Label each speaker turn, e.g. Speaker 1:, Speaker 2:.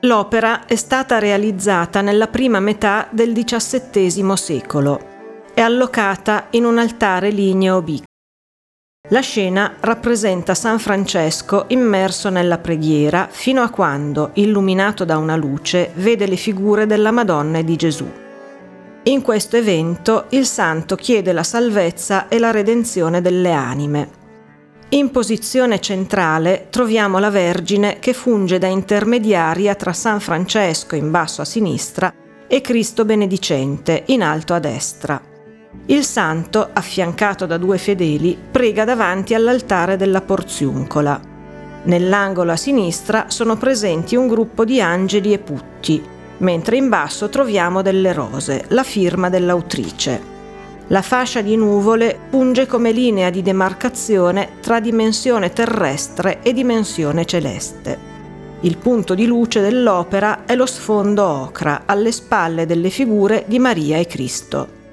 Speaker 1: L'opera è stata realizzata nella prima metà del XVII secolo. È allocata in un altare ligneo B. La scena rappresenta San Francesco immerso nella preghiera fino a quando, illuminato da una luce, vede le figure della Madonna e di Gesù. In questo evento il santo chiede la salvezza e la redenzione delle anime. In posizione centrale troviamo la Vergine che funge da intermediaria tra San Francesco in basso a sinistra e Cristo benedicente in alto a destra. Il santo, affiancato da 2 fedeli, prega davanti all'altare della Porziuncola. Nell'angolo a sinistra sono presenti un gruppo di angeli e putti, mentre in basso troviamo delle rose, la firma dell'autrice. La fascia di nuvole funge come linea di demarcazione tra dimensione terrestre e dimensione celeste. Il punto di luce dell'opera è lo sfondo ocra alle spalle delle figure di Maria e Cristo.